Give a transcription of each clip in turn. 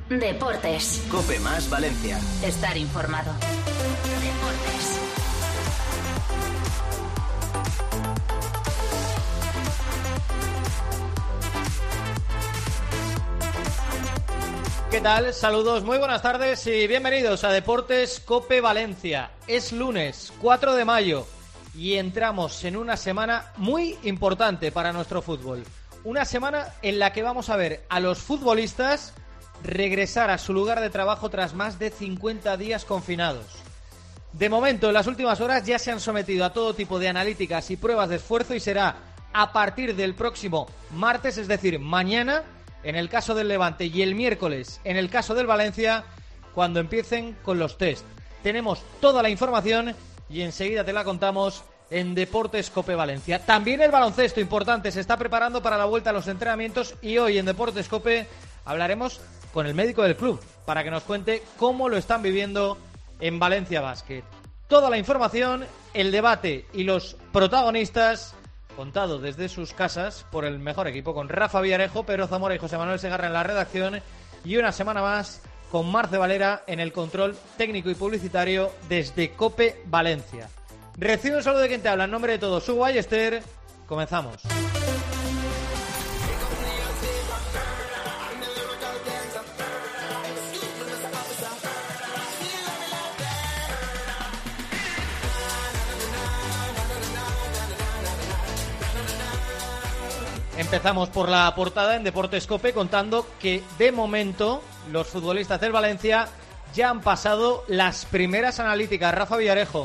Deportes. COPE más Valencia. Estar informado. Deportes. ¿Qué tal? Saludos, muy buenas tardes y bienvenidos a Deportes COPE Valencia. Es lunes 4 de mayo y entramos en una semana muy importante para nuestro fútbol. Una semana en la que vamos a ver a los futbolistas regresar a su lugar de trabajo tras más de 50 días confinados. De momento, en las últimas horas ya se han sometido a todo tipo de analíticas y pruebas de esfuerzo y será a partir del próximo martes, es decir, mañana, en el caso del Levante, y el miércoles, en el caso del Valencia, cuando empiecen con los test. Tenemos toda la información y enseguida te la contamos en Deportes COPE Valencia. También el baloncesto importante se está preparando para la vuelta a los entrenamientos y hoy en Deportes COPE hablaremos con el médico del club para que nos cuente cómo lo están viviendo en Valencia Basket. Toda la información, el debate y los protagonistas contado desde sus casas por el mejor equipo, con Rafa Villarejo, Pedro Zamora y José Manuel Segarra en la redacción, y una semana más con Marce Valera en el control técnico y publicitario desde COPE Valencia. Recibe un saludo de quien te habla en nombre de todos, Hugo Ballester. Comenzamos. Empezamos por la portada en Deportes COPE contando que de momento los futbolistas del Valencia ya han pasado las primeras analíticas. Rafa Villarejo.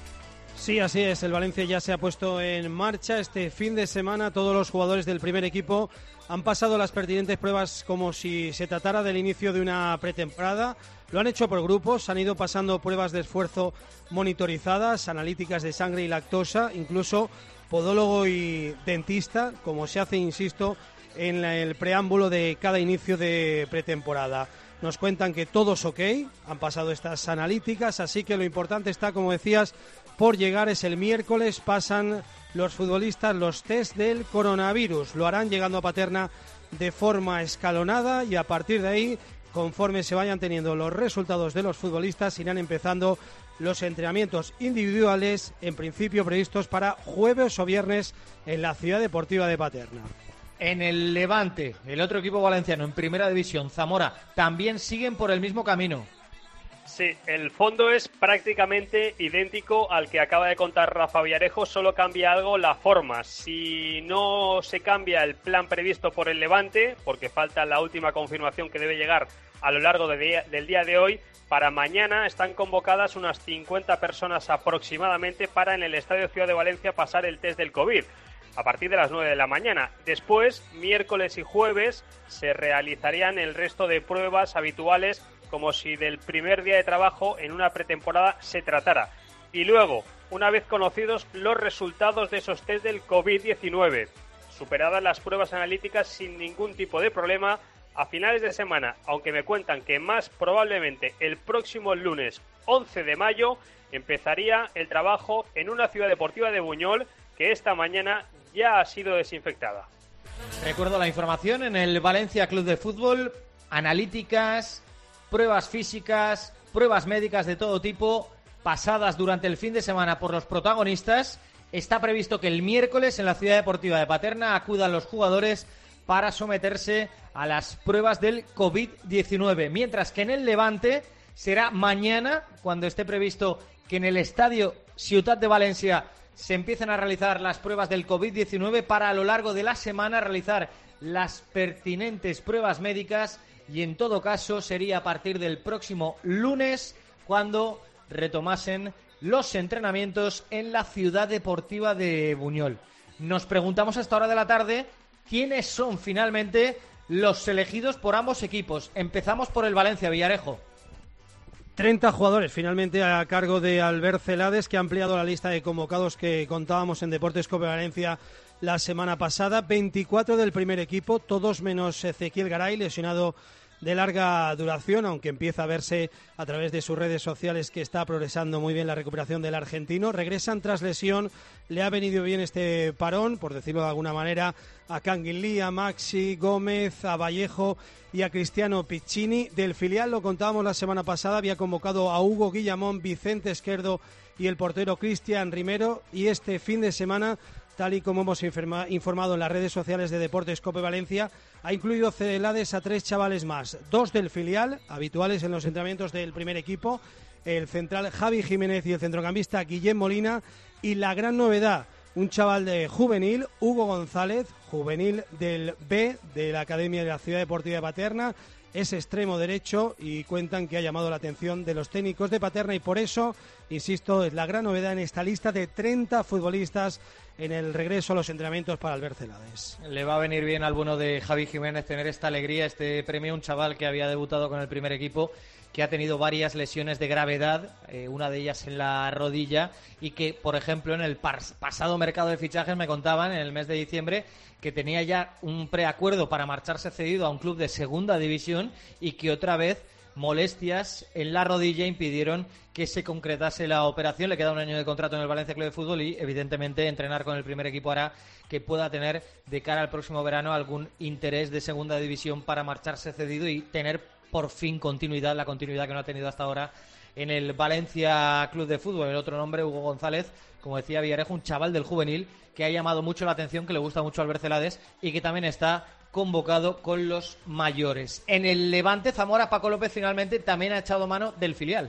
Sí, así es. El Valencia ya se ha puesto en marcha. Este fin de semana todos los jugadores del primer equipo han pasado las pertinentes pruebas como si se tratara del inicio de una pretemporada. Lo han hecho por grupos, han ido pasando pruebas de esfuerzo monitorizadas, analíticas de sangre y lactosa, incluso podólogo y dentista, como se hace, insisto, en el preámbulo de cada inicio de pretemporada. Nos cuentan que todo es ok, han pasado estas analíticas, así que lo importante está, como decías, por llegar. Es el miércoles, pasan los futbolistas los test del coronavirus. Lo harán llegando a Paterna de forma escalonada y a partir de ahí, conforme se vayan teniendo los resultados de los futbolistas, irán empezando los entrenamientos individuales, en principio previstos para jueves o viernes en la Ciudad Deportiva de Paterna. En el Levante, el otro equipo valenciano en Primera División, Zamora, también siguen por el mismo camino. Sí, el fondo es prácticamente idéntico al que acaba de contar Rafa Villarejo, solo cambia algo la forma. Si no se cambia el plan previsto por el Levante, porque falta la última confirmación que debe llegar a lo largo del día de hoy, para mañana están convocadas unas 50 personas aproximadamente para en el Estadio Ciudad de Valencia pasar el test del COVID a partir de las 9 de la mañana. Después, miércoles y jueves, se realizarían el resto de pruebas habituales como si del primer día de trabajo en una pretemporada se tratara. Y luego, una vez conocidos los resultados de esos test del COVID-19, superadas las pruebas analíticas sin ningún tipo de problema, a finales de semana, aunque me cuentan que más probablemente el próximo lunes 11 de mayo, empezaría el trabajo en una ciudad deportiva de Buñol que esta mañana ya ha sido desinfectada. Recuerdo la información en el Valencia Club de Fútbol, analíticas, pruebas físicas, pruebas médicas de todo tipo, pasadas durante el fin de semana por los protagonistas. Está previsto que el miércoles en la Ciudad Deportiva de Paterna acudan los jugadores para someterse a las pruebas del COVID-19, mientras que en el Levante será mañana cuando esté previsto que en el Estadio Ciutat de Valencia se empiecen a realizar las pruebas del COVID-19 para a lo largo de la semana realizar las pertinentes pruebas médicas y en todo caso sería a partir del próximo lunes cuando retomasen los entrenamientos en la Ciudad Deportiva de Buñol. Nos preguntamos a esta hora de la tarde quiénes son finalmente los elegidos por ambos equipos. Empezamos por el Valencia, Villarejo. 30 jugadores finalmente a cargo de Albert Celades, que ha ampliado la lista de convocados que contábamos en Deportes COPE Valencia la semana pasada. 24 del primer equipo, todos menos Ezequiel Garay, lesionado de larga duración, aunque empieza a verse a través de sus redes sociales que está progresando muy bien la recuperación del argentino. Regresan tras lesión, le ha venido bien este parón, por decirlo de alguna manera, a Canguilí, a Maxi Gómez, a Vallejo y a Cristiano Piccini. Del filial, lo contábamos la semana pasada, había convocado a Hugo Guillamón, Vicente Esquerdo y el portero Cristian Rimero, y este fin de semana, tal y como hemos informado en las redes sociales de Deportes COPE Valencia, ha incluido Celades a 3 chavales más, 2 del filial, habituales en los entrenamientos del primer equipo, el central Javi Jiménez y el centrocampista Guillem Molina, y la gran novedad, un chaval de juvenil, Hugo González, juvenil del B de la Academia de la Ciudad Deportiva de Paterna, es extremo derecho y cuentan que ha llamado la atención de los técnicos de Paterna y por eso, insisto, es la gran novedad en esta lista de 30 futbolistas en el regreso a los entrenamientos para Albert Celades. Le va a venir bien al bueno de Javi Jiménez tener esta alegría, este premio, un chaval que había debutado con el primer equipo, que ha tenido varias lesiones de gravedad, una de ellas en la rodilla, y que, por ejemplo, en el pasado mercado de fichajes me contaban, en el mes de diciembre, que tenía ya un preacuerdo para marcharse cedido a un club de segunda división y que otra vez molestias en la rodilla impidieron que se concretase la operación. Le queda un año de contrato en el Valencia Club de Fútbol y, evidentemente, entrenar con el primer equipo hará que pueda tener de cara al próximo verano algún interés de segunda división para marcharse cedido y tener por fin continuidad, la continuidad que no ha tenido hasta ahora en el Valencia Club de Fútbol. El otro nombre, Hugo González, como decía Villarejo, un chaval del juvenil que ha llamado mucho la atención, que le gusta mucho a Albert Celades y que también está convocado con los mayores. En el Levante, Zamora, Paco López finalmente también ha echado mano del filial.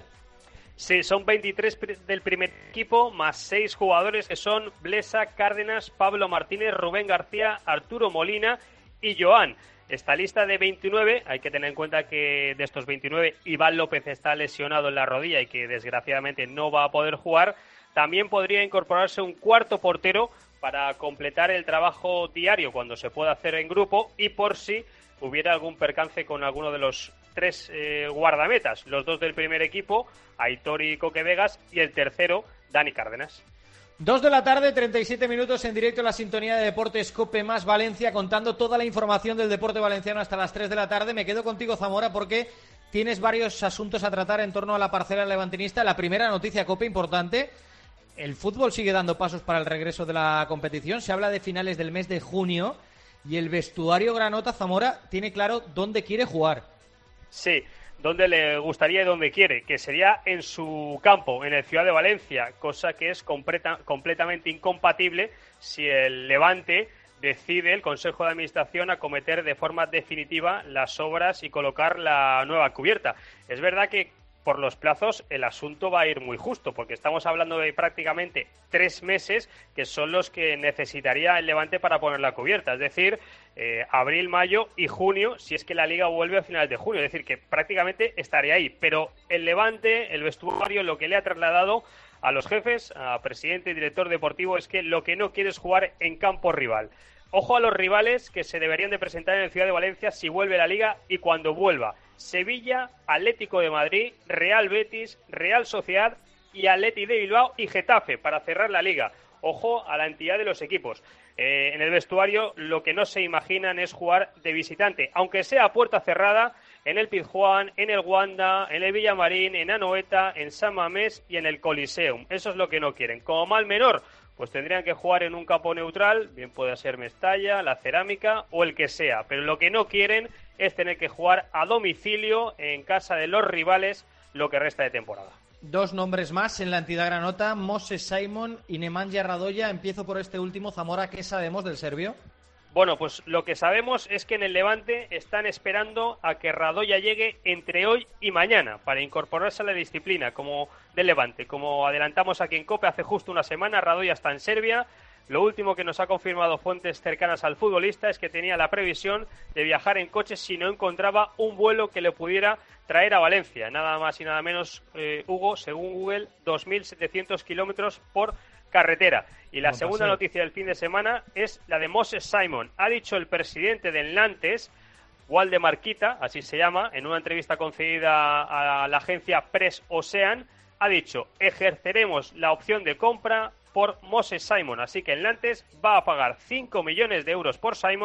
Sí, son 23 del primer equipo, más 6 jugadores que son Blesa, Cárdenas, Pablo Martínez, Rubén García, Arturo Molina y Joan. Esta lista de 29, hay que tener en cuenta que de estos 29, Iván López está lesionado en la rodilla y que desgraciadamente no va a poder jugar. También podría incorporarse un cuarto portero para completar el trabajo diario cuando se pueda hacer en grupo y por si hubiera algún percance con alguno de los 3 guardametas, los 2 del primer equipo, Aitor y Coque Vegas, y el tercero, Dani Cárdenas. 2 de la tarde, 37 minutos en directo en la sintonía de Deportes COPE más Valencia, contando toda la información del deporte valenciano hasta las 3 de la tarde. Me quedo contigo, Zamora, porque tienes varios asuntos a tratar en torno a la parcela levantinista. La primera noticia, COPE, importante. El fútbol sigue dando pasos para el regreso de la competición. Se habla de finales del mes de junio y el vestuario granota, Zamora, tiene claro dónde quiere jugar. Sí, dónde le gustaría y dónde quiere, que sería en su campo, en el Ciudad de Valencia, cosa que es completamente incompatible si el Levante decide, el Consejo de Administración, acometer de forma definitiva las obras y colocar la nueva cubierta. Es verdad que por los plazos el asunto va a ir muy justo, porque estamos hablando de prácticamente 3 meses que son los que necesitaría el Levante para poner la cubierta, es decir, abril, mayo y junio, si es que la Liga vuelve a finales de junio, es decir, que prácticamente estaría ahí, pero el Levante, el vestuario, lo que le ha trasladado a los jefes, a presidente y director deportivo, es que lo que no quiere es jugar en campo rival. Ojo a los rivales que se deberían de presentar en el Ciudad de Valencia si vuelve la Liga y cuando vuelva. Sevilla, Atlético de Madrid, Real Betis, Real Sociedad y Atleti de Bilbao y Getafe para cerrar la Liga. Ojo a la entidad de los equipos. En el vestuario lo que no se imaginan es jugar de visitante, aunque sea a puerta cerrada, en el Pizjuán, en el Wanda, en el Villamarín, en Anoeta, en San Mamés y en el Coliseum. Eso es lo que no quieren. Como mal menor, pues tendrían que jugar en un campo neutral, bien puede ser Mestalla, la Cerámica o el que sea, pero lo que no quieren es tener que jugar a domicilio en casa de los rivales lo que resta de temporada. 2 nombres más en la entidad granota, Moses Simon y Nemanja Radoja. Empiezo por este último. Zamora, ¿qué sabemos del serbio? Bueno, pues lo que sabemos es que en el Levante están esperando a que Radoja llegue entre hoy y mañana para incorporarse a la disciplina como del Levante. Como adelantamos aquí en COPE hace justo una semana, Radoja está en Serbia. Lo último que nos ha confirmado fuentes cercanas al futbolista es que tenía la previsión de viajar en coche si no encontraba un vuelo que le pudiera traer a Valencia. Nada más y nada menos, Hugo, según Google, 2.700 kilómetros por carretera. Y la segunda noticia del fin de semana es la de Moses Simon. Ha dicho el presidente del Nantes, Waldemar Kita, así se llama, en una entrevista concedida a la agencia Press Ocean, ha dicho: ejerceremos la opción de compra por Moses Simon, así que el Nantes va a pagar 5 millones de euros por Simon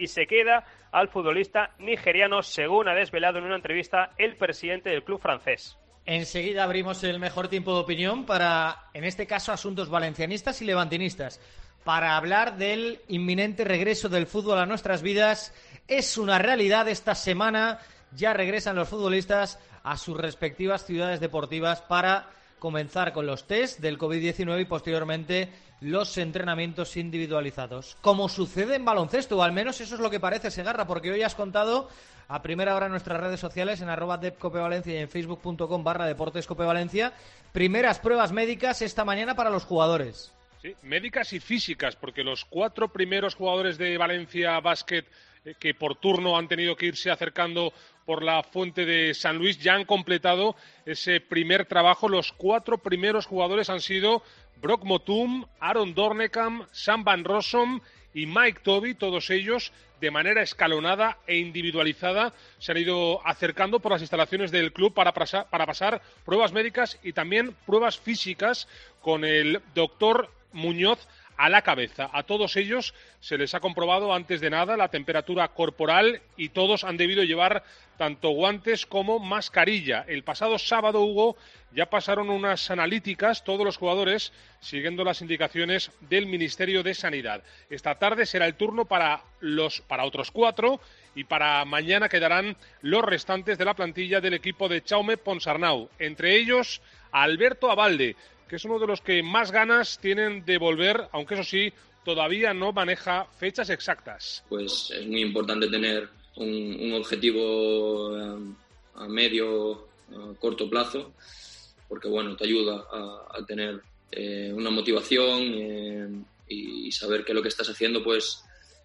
y se queda al futbolista nigeriano, según ha desvelado en una entrevista el presidente del club francés. Enseguida abrimos el mejor tiempo de opinión para, en este caso, asuntos valencianistas y levantinistas. Para hablar del inminente regreso del fútbol a nuestras vidas. Es una realidad, esta semana ya regresan los futbolistas a sus respectivas ciudades deportivas para comenzar con los test del COVID-19 y posteriormente los entrenamientos individualizados. Como sucede en baloncesto, o al menos eso es lo que parece, Segarra, porque hoy has contado a primera hora en nuestras redes sociales, en @depcopevalencia y en facebook.com/deportescopevalencia, primeras pruebas médicas esta mañana para los jugadores. Sí, médicas y físicas, porque los 4 primeros jugadores de Valencia Basket que por turno han tenido que irse acercando por la fuente de San Luis ya han completado ese primer trabajo. Los 4 primeros jugadores han sido Brock Motum, Aaron Dornekam, Sam Van Rossum y Mike Toby, todos ellos de manera escalonada e individualizada se han ido acercando por las instalaciones del club para pasar pruebas médicas y también pruebas físicas con el doctor Muñoz a la cabeza. A todos ellos se les ha comprobado antes de nada la temperatura corporal y todos han debido llevar tanto guantes como mascarilla. El pasado sábado, Hugo, ya pasaron unas analíticas todos los jugadores siguiendo las indicaciones del Ministerio de Sanidad. Esta tarde será el turno para otros 4 y para mañana quedarán los restantes de la plantilla del equipo de Jaume Ponsarnau, entre ellos Alberto Abalde, que es uno de los que más ganas tienen de volver, aunque eso sí, todavía no maneja fechas exactas. Pues es muy importante tener un objetivo a medio, corto plazo, porque bueno, te ayuda a tener una motivación y saber que lo que estás haciendo pues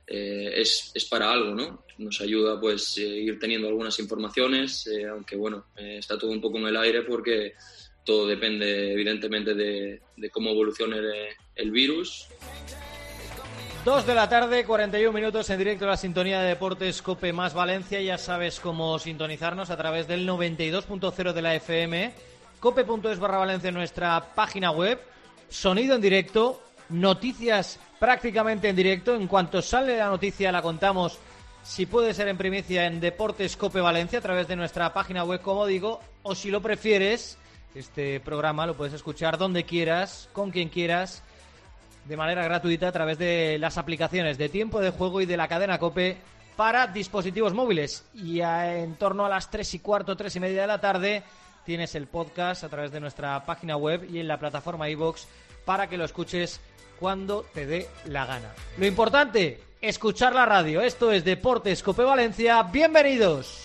es para algo, ¿no? Nos ayuda pues ir teniendo algunas informaciones, aunque bueno, está todo un poco en el aire porque todo depende, evidentemente, de cómo evolucione el virus. 2 de la tarde, 41 minutos en directo a la sintonía de Deportes COPE más Valencia. Ya sabes cómo sintonizarnos a través del 92.0 de la FM, cope.es/Valencia en nuestra página web, sonido en directo, noticias prácticamente en directo. En cuanto sale la noticia la contamos, si puede ser en primicia, en Deportes COPE Valencia a través de nuestra página web, como digo, o si lo prefieres, este programa lo puedes escuchar donde quieras, con quien quieras, de manera gratuita a través de las aplicaciones de Tiempo de Juego y de la cadena COPE para dispositivos móviles. Y en torno a las 3:15, 3:30 de la tarde tienes el podcast a través de nuestra página web y en la plataforma iVoox para que lo escuches cuando te dé la gana. Lo importante, escuchar la radio. Esto es Deportes COPE Valencia. ¡Bienvenidos!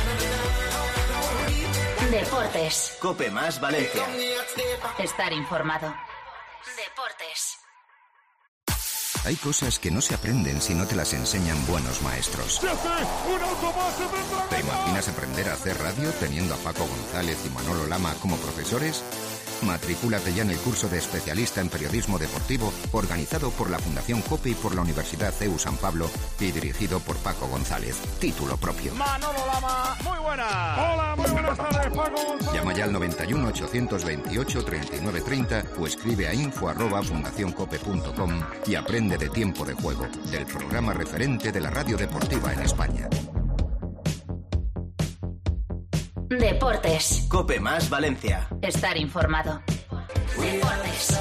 Deportes. COPE más Valencia. Estar informado. Deportes. Hay cosas que no se aprenden si no te las enseñan buenos maestros. ¿Te imaginas aprender a hacer radio teniendo a Paco González y Manolo Lama como profesores? Matricúlate ya en el curso de especialista en periodismo deportivo organizado por la Fundación COPE y por la Universidad CEU San Pablo y dirigido por Paco González. Título propio. Manolo Lama, muy buena. Hola, muy buenas tardes, Paco González. Llama ya al 91 828 3930 o escribe a info@fundacioncope.com y aprende de Tiempo de Juego, del programa referente de la radio deportiva en España. Deportes. COPE más Valencia. Estar informado. Deportes.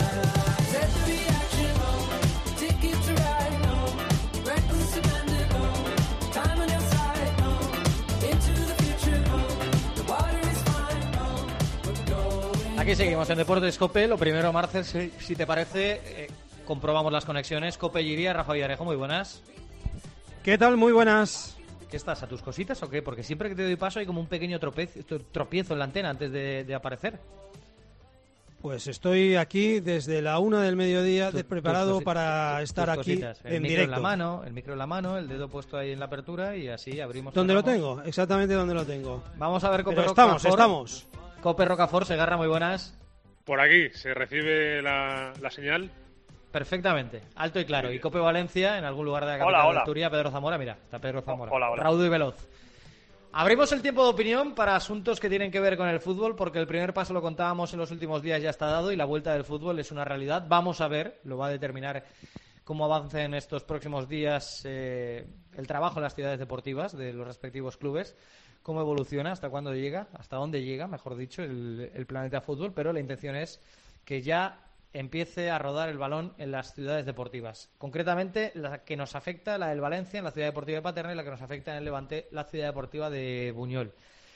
Aquí seguimos en Deportes COPE. Lo primero, Marcel, si te parece, comprobamos las conexiones. COPE Lliria, Rafa Villarejo, muy buenas. ¿Qué tal? Muy buenas. ¿Qué estás, a tus cositas o qué? Porque siempre que te doy paso hay como un pequeño tropiezo en la antena antes de aparecer. Pues estoy aquí desde la 1 del mediodía preparado para estar aquí en directo. El micro en la mano, el dedo puesto ahí en la apertura y así abrimos. ¿Dónde lo tengo? Exactamente donde lo tengo. Vamos a ver Cope Rocafort. Estamos. Cope Rocafort, Segarra, muy buenas. Por aquí, ¿se recibe la señal? Perfectamente, alto y claro. Y Cope Valencia, en algún lugar de la capital de Asturias, Pedro Zamora, mira, está Pedro Zamora. Hola. Raudo y veloz. Abrimos el tiempo de opinión para asuntos que tienen que ver con el fútbol, porque el primer paso lo contábamos en los últimos días, ya está dado y la vuelta del fútbol es una realidad. Vamos a ver, lo va a determinar cómo avanza en estos próximos días el trabajo en las ciudades deportivas de los respectivos clubes, cómo evoluciona, hasta cuándo llega, hasta dónde llega, mejor dicho, el planeta fútbol, pero la intención es que ya empiece a rodar el balón en las ciudades deportivas. Concretamente, la que nos afecta, la del Valencia, en la ciudad deportiva de Paterna, y la que nos afecta en el Levante, la ciudad deportiva de Buñol.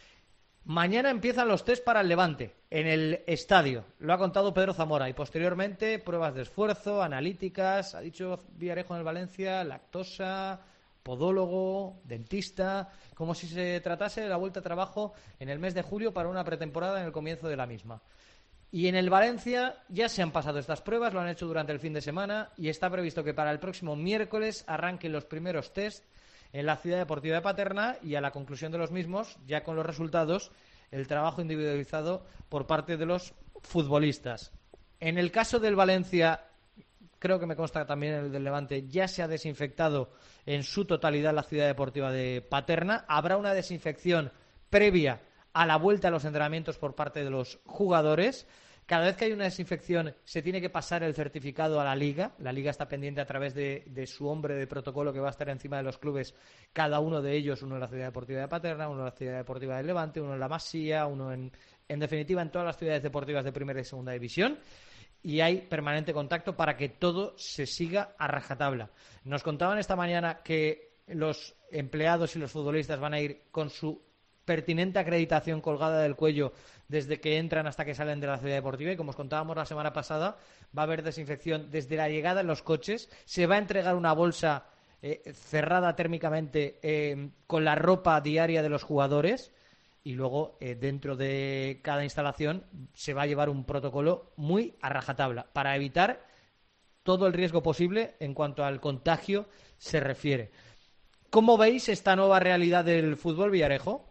Mañana empiezan los test para el Levante, en el estadio. Lo ha contado Pedro Zamora. Y posteriormente, pruebas de esfuerzo, analíticas. Ha dicho Villarejo en el Valencia, lactosa, podólogo, dentista. Como si se tratase de la vuelta a trabajo en el mes de julio para una pretemporada en el comienzo de la misma. Y en el Valencia ya se han pasado estas pruebas, lo han hecho durante el fin de semana y está previsto que para el próximo miércoles arranquen los primeros test en la ciudad deportiva de Paterna y a la conclusión de los mismos, ya con los resultados, el trabajo individualizado por parte de los futbolistas. En el caso del Valencia, creo que me consta también el del Levante, ya se ha desinfectado en su totalidad la ciudad deportiva de Paterna. Habrá una desinfección previa a la vuelta a los entrenamientos por parte de los jugadores. Cada vez que hay una desinfección se tiene que pasar el certificado a la Liga. La Liga está pendiente a través de su hombre de protocolo que va a estar encima de los clubes, cada uno de ellos, uno en la ciudad deportiva de Paterna, uno en la ciudad deportiva del Levante, uno en la Masía, uno en definitiva en todas las ciudades deportivas de primera y segunda división. Y hay permanente contacto para que todo se siga a rajatabla. Nos contaban esta mañana que los empleados y los futbolistas van a ir con su pertinente acreditación colgada del cuello desde que entran hasta que salen de la ciudad deportiva, y como os contábamos la semana pasada, va a haber desinfección desde la llegada en los coches. Se va a entregar una bolsa cerrada térmicamente con la ropa diaria de los jugadores, y luego dentro de cada instalación se va a llevar un protocolo muy a rajatabla para evitar todo el riesgo posible en cuanto al contagio se refiere. ¿Cómo veis esta nueva realidad del fútbol, Villarejo?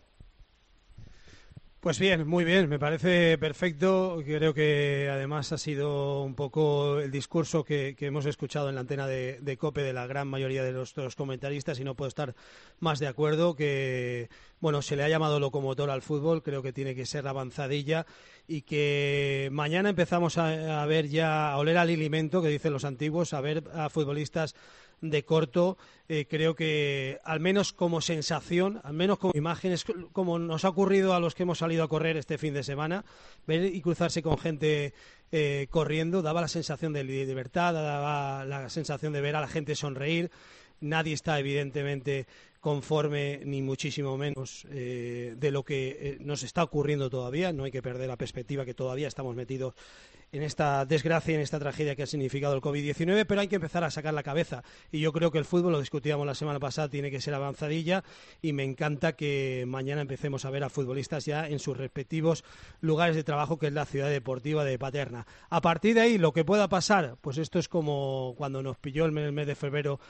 Pues bien, muy bien, me parece perfecto. Creo que además ha sido un poco el discurso que hemos escuchado en la antena de COPE de la gran mayoría de los comentaristas, y no puedo estar más de acuerdo. Que bueno, se le ha llamado locomotor al fútbol, creo que tiene que ser la avanzadilla, y que mañana empezamos a ver ya, a oler al alimento, que dicen los antiguos, a ver a futbolistas de corto. Creo que al menos como sensación, al menos como imágenes, como nos ha ocurrido a los que hemos salido a correr este fin de semana, ver y cruzarse con gente corriendo, daba la sensación de libertad, daba la sensación de ver a la gente sonreír. Nadie está evidentemente conforme, ni muchísimo menos de lo que nos está ocurriendo todavía. No hay que perder la perspectiva que todavía estamos metidos en esta desgracia, en esta tragedia que ha significado el COVID-19, pero hay que empezar a sacar la cabeza. Y yo creo que el fútbol, lo discutíamos la semana pasada, tiene que ser avanzadilla, y me encanta que mañana empecemos a ver a futbolistas ya en sus respectivos lugares de trabajo, que es la ciudad deportiva de Paterna. A partir de ahí, lo que pueda pasar, pues esto es como cuando nos pilló el mes de febrero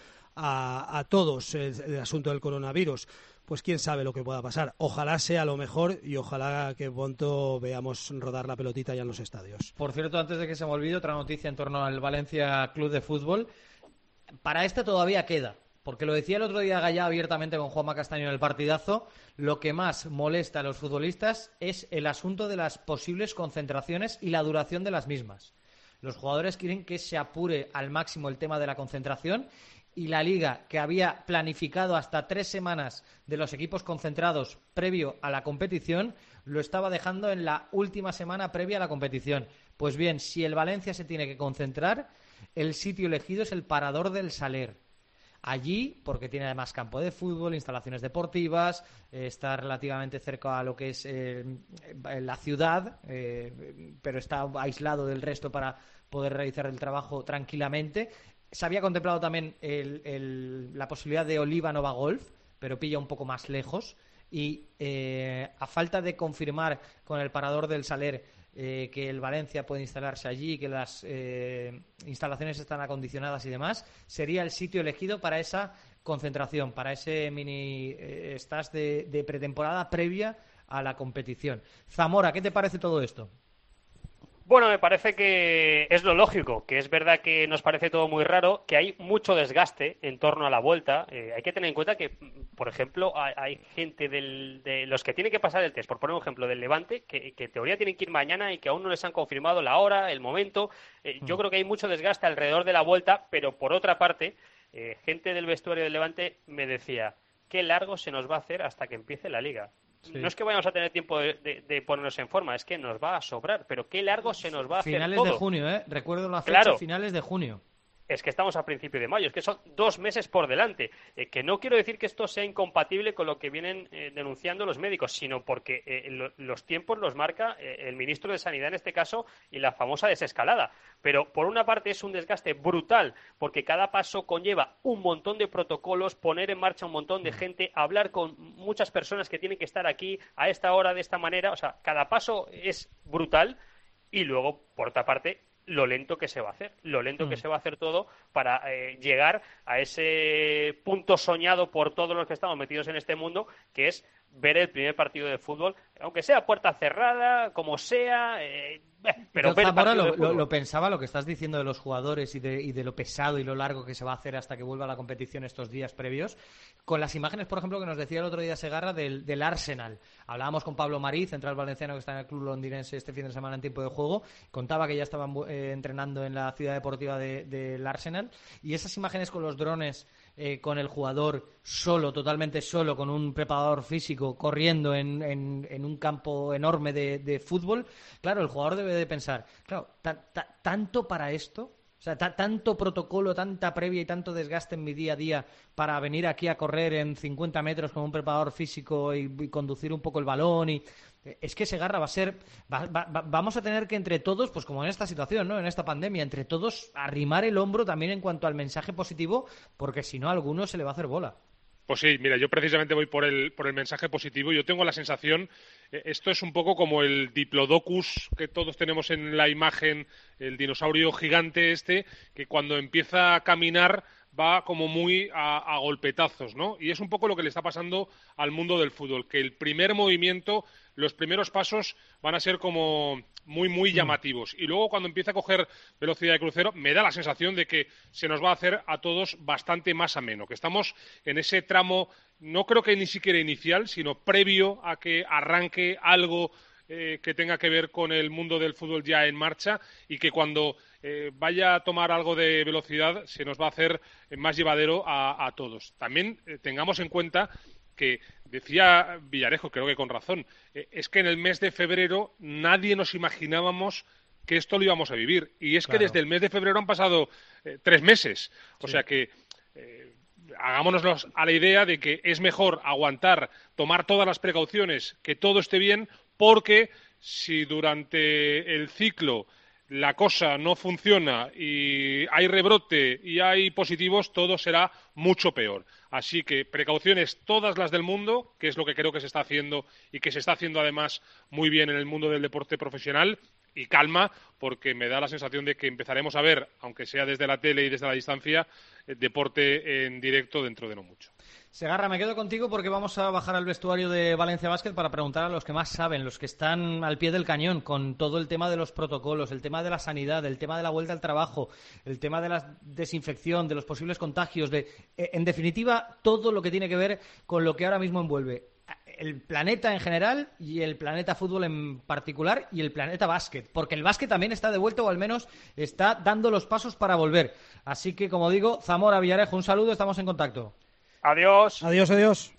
a todos el asunto del coronavirus. Pues quién sabe lo que pueda pasar. Ojalá sea lo mejor, y ojalá que pronto veamos rodar la pelotita ya en los estadios. Por cierto, antes de que se me olvide, otra noticia en torno al Valencia Club de Fútbol. Para este todavía queda, porque lo decía el otro día Gallá abiertamente con Juanma Castaño en el partidazo, lo que más molesta a los futbolistas es el asunto de las posibles concentraciones y la duración de las mismas. Los jugadores quieren que se apure al máximo el tema de la concentración, y la Liga, que había planificado hasta 3 semanas de los equipos concentrados previo a la competición, lo estaba dejando en la última semana previa a la competición. Pues bien, si el Valencia se tiene que concentrar, el sitio elegido es el Parador del Saler. Allí, porque tiene además campo de fútbol, instalaciones deportivas, está relativamente cerca a lo que es la ciudad, pero está aislado del resto para poder realizar el trabajo tranquilamente. Se había contemplado también la posibilidad de Oliva Nova Golf, pero pilla un poco más lejos. Y a falta de confirmar con el Parador del Saler que el Valencia puede instalarse allí, que las instalaciones están acondicionadas y demás, sería el sitio elegido para esa concentración, para ese mini stage de pretemporada previa a la competición. Zamora, ¿qué te parece todo esto? Bueno, me parece que es lo lógico, que es verdad que nos parece todo muy raro, que hay mucho desgaste en torno a la vuelta. Hay que tener en cuenta que, por ejemplo, hay gente de los que tienen que pasar el test, por poner un ejemplo, del Levante, que en teoría tienen que ir mañana y que aún no les han confirmado la hora, el momento. Yo creo que hay mucho desgaste alrededor de la vuelta, pero por otra parte, gente del vestuario del Levante me decía, qué largo se nos va a hacer hasta que empiece la Liga. Sí. No es que vayamos a tener tiempo de ponernos en forma, es que nos va a sobrar, pero qué largo se nos va a hacer todo. Finales de junio, recuerdo la fecha, finales de junio. Es que estamos a principio de mayo, es que son 2 meses por delante. Que no quiero decir que esto sea incompatible con lo que vienen denunciando los médicos, sino porque los tiempos los marca el ministro de Sanidad en este caso y la famosa desescalada. Pero por una parte es un desgaste brutal, porque cada paso conlleva un montón de protocolos, poner en marcha un montón de gente, hablar con muchas personas que tienen que estar aquí a esta hora, de esta manera. O sea, cada paso es brutal y luego, por otra parte, lo lento que se va a hacer, que se va a hacer todo para llegar a ese punto soñado por todos los que estamos metidos en este mundo, que es ver el primer partido de fútbol, aunque sea puerta cerrada, como sea, pero ver Zamora lo pensaba, lo que estás diciendo de los jugadores y de lo pesado y lo largo que se va a hacer hasta que vuelva a la competición estos días previos, con las imágenes, por ejemplo, que nos decía el otro día Segarra del Arsenal. Hablábamos con Pablo Marí, central valenciano que está en el club londinense este fin de semana en tiempo de juego, contaba que ya estaban entrenando en la ciudad deportiva del Arsenal, y esas imágenes con los drones, con el jugador solo, totalmente solo, con un preparador físico corriendo en un campo enorme de fútbol, claro, el jugador debe de pensar, claro, tanto para esto, o sea, tanto protocolo, tanta previa y tanto desgaste en mi día a día para venir aquí a correr en 50 metros con un preparador físico y conducir un poco el balón. Y es que Segarra vamos a tener que entre todos, pues como en esta situación, ¿no? En esta pandemia, entre todos arrimar el hombro también en cuanto al mensaje positivo, porque si no a alguno se le va a hacer bola. Pues sí, mira, yo precisamente voy por el mensaje positivo. Yo tengo la sensación, esto es un poco como el Diplodocus que todos tenemos en la imagen, el dinosaurio gigante este, que cuando empieza a caminar va como muy a golpetazos, ¿no? Y es un poco lo que le está pasando al mundo del fútbol, que el primer movimiento, los primeros pasos van a ser como muy llamativos. Y luego cuando empieza a coger velocidad de crucero, me da la sensación de que se nos va a hacer a todos bastante más ameno, que estamos en ese tramo, no creo que ni siquiera inicial, sino previo a que arranque algo que tenga que ver con el mundo del fútbol ya en marcha, y que cuando vaya a tomar algo de velocidad se nos va a hacer más llevadero a todos. También tengamos en cuenta que decía Villarejo, creo que con razón, es que en el mes de febrero nadie nos imaginábamos que esto lo íbamos a vivir. Y es que desde el mes de febrero han pasado 3 meses. O sea que hagámonos a la idea de que es mejor aguantar, tomar todas las precauciones, que todo esté bien, porque si durante el ciclo la cosa no funciona y hay rebrote y hay positivos, todo será mucho peor. Así que precauciones todas las del mundo, que es lo que creo que se está haciendo y que se está haciendo además muy bien en el mundo del deporte profesional, y calma, porque me da la sensación de que empezaremos a ver, aunque sea desde la tele y desde la distancia, deporte en directo dentro de no mucho. Segarra, me quedo contigo porque vamos a bajar al vestuario de Valencia Basket para preguntar a los que más saben, los que están al pie del cañón con todo el tema de los protocolos, el tema de la sanidad, el tema de la vuelta al trabajo, el tema de la desinfección, de los posibles contagios, en definitiva, todo lo que tiene que ver con lo que ahora mismo envuelve el planeta en general y el planeta fútbol en particular y el planeta básquet, porque el básquet también está de vuelta, o al menos está dando los pasos para volver. Así que, como digo, Zamora, Villarejo, un saludo, estamos en contacto. Adiós. Adiós, adiós.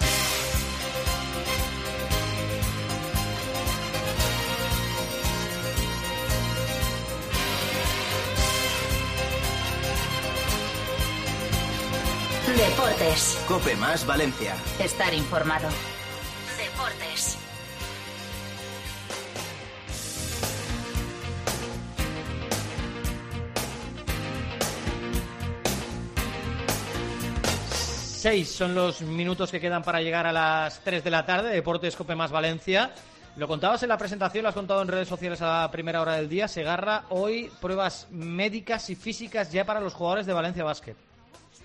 Deportes. COPE más Valencia. Estar informado. Deportes. Seis son los minutos que quedan para llegar a las 3 de la tarde. Deportes COPE más Valencia. Lo contabas en la presentación, lo has contado en redes sociales a la primera hora del día. Segarra, hoy pruebas médicas y físicas ya para los jugadores de Valencia Basket.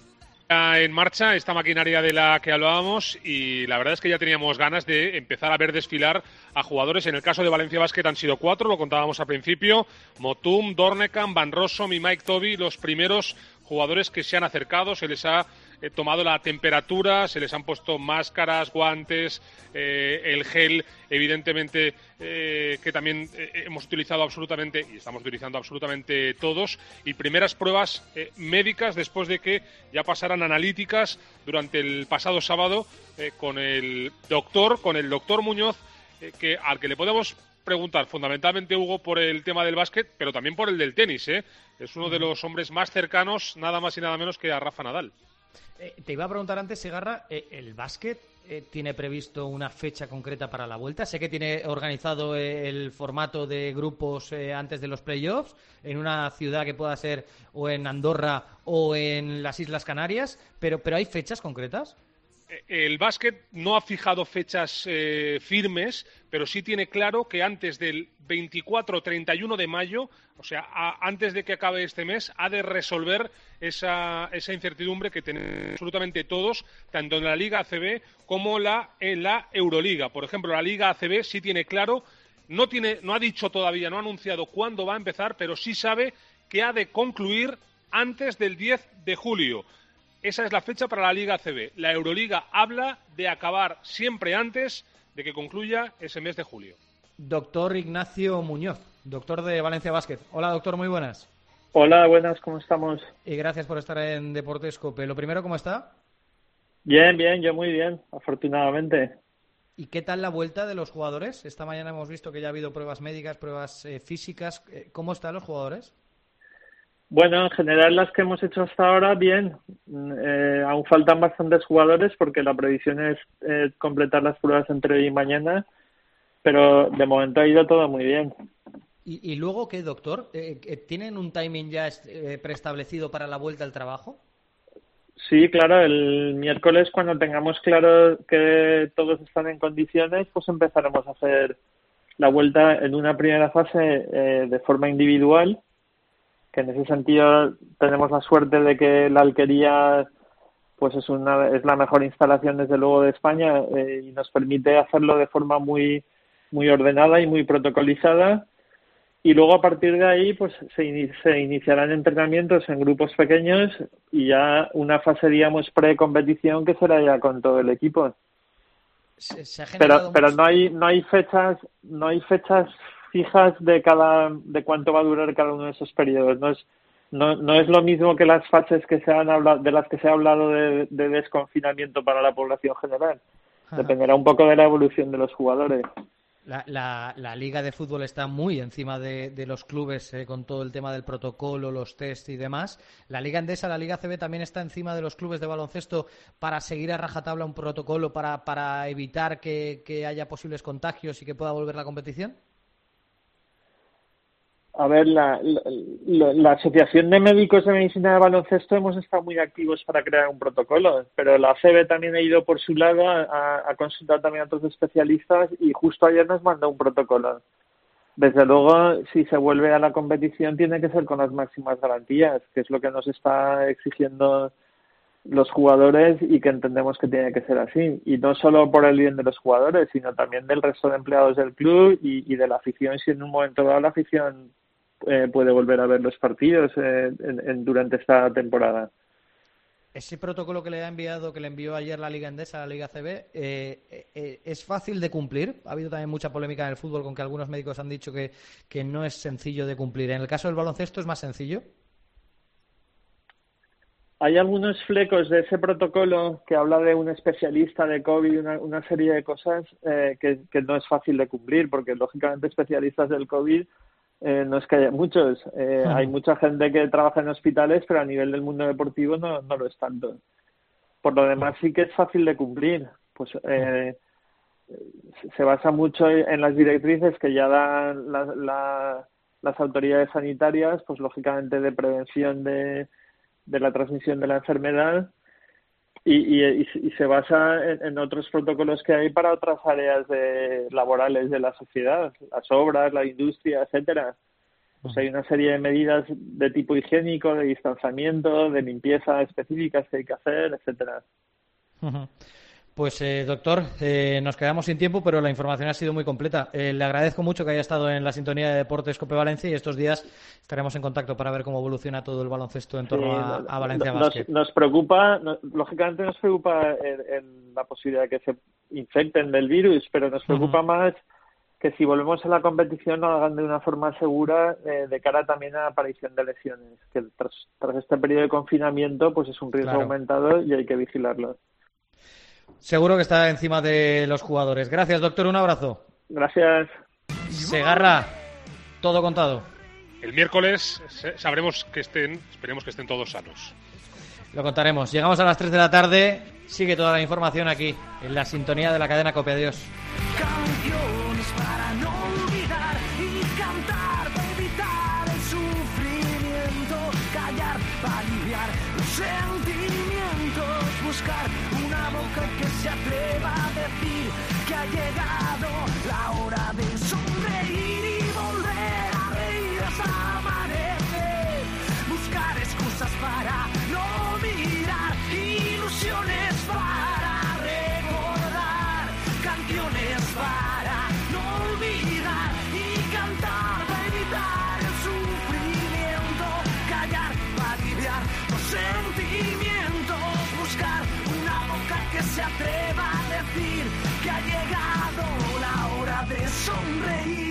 En marcha esta maquinaria de la que hablábamos y la verdad es que ya teníamos ganas de empezar a ver desfilar a jugadores. En el caso de Valencia Basket han sido 4, lo contábamos al principio: Motum, Dornekan, Van Rossum y Mike Toby, los primeros jugadores que se han acercado. Se les ha tomado la temperatura, se les han puesto máscaras, guantes, el gel, evidentemente, que también hemos utilizado absolutamente y estamos utilizando absolutamente todos, y primeras pruebas médicas después de que ya pasaran analíticas durante el pasado sábado con el doctor Muñoz, al que le podemos preguntar fundamentalmente, Hugo, por el tema del básquet, pero también por el del tenis, ¿eh? Es uno de los hombres más cercanos, nada más y nada menos que a Rafa Nadal. Te iba a preguntar antes, Segarra, ¿el básquet tiene previsto una fecha concreta para la vuelta? Sé que tiene organizado el formato de grupos antes de los playoffs, en una ciudad que pueda ser o en Andorra o en las Islas Canarias, pero ¿hay fechas concretas? El básquet no ha fijado fechas firmes, pero sí tiene claro que antes del 24 o 31 de mayo, o sea, antes de que acabe este mes, ha de resolver esa incertidumbre que tenemos absolutamente todos, tanto en la Liga ACB como en la Euroliga. Por ejemplo, la Liga ACB sí tiene claro, no ha dicho todavía, no ha anunciado cuándo va a empezar, pero sí sabe que ha de concluir antes del 10 de julio. Esa es la fecha para la Liga ACB. La Euroliga habla de acabar siempre antes de que concluya ese mes de julio. Doctor Ignacio Muñoz, doctor de Valencia Basket. Hola, doctor, muy buenas. Hola, buenas, ¿cómo estamos? Y gracias por estar en Deportes COPE. Lo primero, ¿cómo está? Bien, yo muy bien, afortunadamente. ¿Y qué tal la vuelta de los jugadores? Esta mañana hemos visto que ya ha habido pruebas médicas, pruebas físicas. ¿Cómo están los jugadores? Bueno, en general las que hemos hecho hasta ahora, bien. Aún faltan bastantes jugadores porque la previsión es completar las pruebas entre hoy y mañana, pero de momento ha ido todo muy bien. ¿Y luego qué, doctor? ¿Tienen un timing ya preestablecido para la vuelta al trabajo? Sí, claro, el miércoles, cuando tengamos claro que todos están en condiciones, pues empezaremos a hacer la vuelta en una primera fase de forma individual, que en ese sentido tenemos la suerte de que la Alquería pues es la mejor instalación desde luego de España y nos permite hacerlo de forma muy ordenada y muy protocolizada, y luego a partir de ahí pues se iniciarán entrenamientos en grupos pequeños y ya una fase, digamos, pre-competición que será ya con todo el equipo. Pero no hay fechas fijas de cuánto va a durar cada uno de esos periodos. No es lo mismo que las fases de las que se ha hablado de desconfinamiento para la población general. Ajá. Dependerá un poco de la evolución de los jugadores. La Liga de Fútbol está muy encima de los clubes con todo el tema del protocolo, los test y demás. La Liga Endesa, la Liga ACB también está encima de los clubes de baloncesto para seguir a rajatabla un protocolo para evitar que haya posibles contagios y que pueda volver la competición. A ver, la Asociación de Médicos de Medicina de Baloncesto hemos estado muy activos para crear un protocolo, pero la ACB también ha ido por su lado a consultar también a otros especialistas y justo ayer nos mandó un protocolo. Desde luego, si se vuelve a la competición, tiene que ser con las máximas garantías, que es lo que nos está exigiendo los jugadores y que entendemos que tiene que ser así. Y no solo por el bien de los jugadores, sino también del resto de empleados del club y de la afición, si en un momento dado la afición puede volver a ver los partidos durante esta temporada. Ese protocolo que le envió ayer la Liga Endesa, la Liga ACB, ¿es fácil de cumplir? Ha habido también mucha polémica en el fútbol con que algunos médicos han dicho que no es sencillo de cumplir. ¿En el caso del baloncesto es más sencillo? Hay algunos flecos de ese protocolo que habla de un especialista de COVID, una serie de cosas que no es fácil de cumplir, porque lógicamente especialistas del COVID no es que haya muchos. Hay mucha gente que trabaja en hospitales, pero a nivel del mundo deportivo no lo es tanto. Por lo demás sí que es fácil de cumplir. Pues se basa mucho en las directrices que ya dan las autoridades sanitarias, pues lógicamente de prevención de la transmisión de la enfermedad y se basa en otros protocolos que hay para otras áreas laborales de la sociedad, las obras, la industria, etcétera. Pues hay una serie de medidas de tipo higiénico, de distanciamiento, de limpieza específicas que hay que hacer, etcétera. Pues, doctor, nos quedamos sin tiempo, pero la información ha sido muy completa. Le agradezco mucho que haya estado en la sintonía de Deportes Cope Valencia y estos días estaremos en contacto para ver cómo evoluciona todo el baloncesto en torno a Valencia Basket. Nos preocupa, lógicamente nos preocupa en la posibilidad de que se infecten del virus, pero nos preocupa más que si volvemos a la competición lo hagan de una forma segura de cara también a la aparición de lesiones, que tras este periodo de confinamiento pues es un riesgo aumentado y hay que vigilarlo. Seguro que está encima de los jugadores. Gracias, doctor. Un abrazo. Gracias. Segarra, todo contado. El miércoles sabremos esperemos que estén todos sanos. Lo contaremos. Llegamos a las 3 de la tarde. Sigue toda la información aquí, en la sintonía de la cadena COPE. Adiós. Canciones para no olvidar y cantar para evitar el sufrimiento, callar para aliviar los sentimientos, buscar una boca que se atreva a decir que ha llegado la hora de sonreír y volver a reír hasta amanecer, buscar excusas para no mirar, ilusiones para recordar, canciones para no olvidar y cantar para evitar el sufrimiento, callar para aliviar los sentimientos, buscar una boca que se atreva a decir que ha llegado la hora de sonreír.